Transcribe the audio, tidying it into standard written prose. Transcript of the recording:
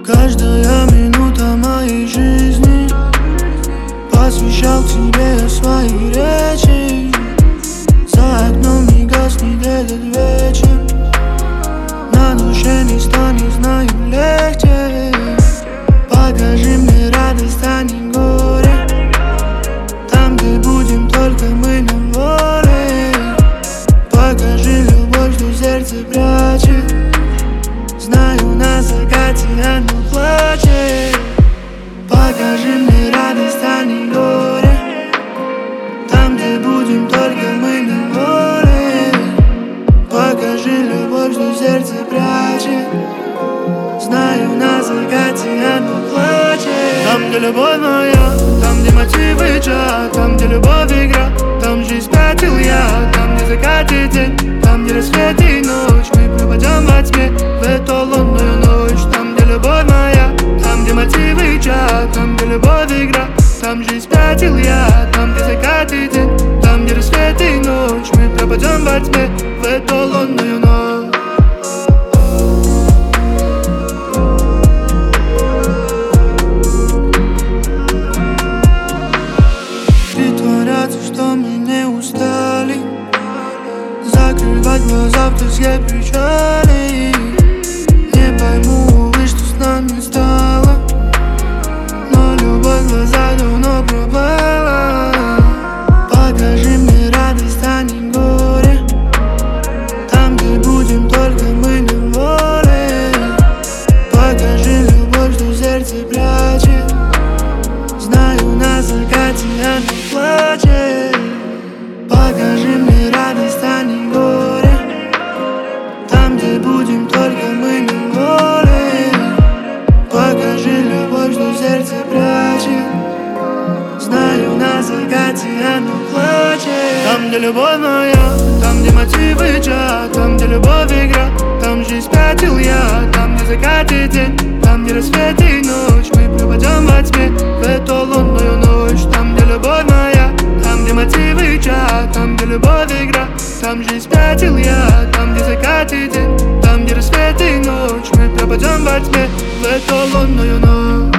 Каждая минута моей жизни посвящал тебе я свои речи. За окном не гаснет этот вечер, на душе не станет, знаю, легче. Покажи мне радость, а не горе, там, где будем только мы на воле. Покажи любовь, что сердце прячет, знаю, на закате оно плачет. Покажи мне радость, а не горе, там, где будем только мы на воле. Покажи любовь, что сердце прячет, знаю, на закате оно плачет. Там, где любовь моя, там, где мотивы чат, там, где любовь игра, там жизнь спятил я. Там, где закатит день, там, где рассвет и ночь, мы проводим во тьме в эту лунную ночь. Там, где любовь моя, там, где мотивы чат, там, где любовь игра, там жизнь спятил я. Там, где закатит день, там, где рассвет и ночь, мы проводим во тьме в эту лунную ночь. Притворяться, что мы не устали, закрывать глаза в тоске печали. Не пойму, увы, что с нами стало, но любовь в глаза давно пропала. Покажи мне радость, а не горе, там, где будем только мы на воле. Покажи любовь, что сердце прячет, знаю, на закате оно плачет. Покажи мне радость, а не горе, там, где будем только мы на воле. Покажи любовь, что сердце прячет, знаю, на закате оно плачет. Там, где любовь моя, там, где мотивы чат, там, где любовь игра, там жизнь спятил я. Там, где закатит день, там, где рассвет и ночь, мы проводим во тьме в эту лунную ночь. Там, где любовь моя, там, где мотивы чат, там, где любовь игра, там жизнь спятил я. Там, где закатит день, там, где рассвет и ночь, мы проводим во тьме в эту лунную ночь.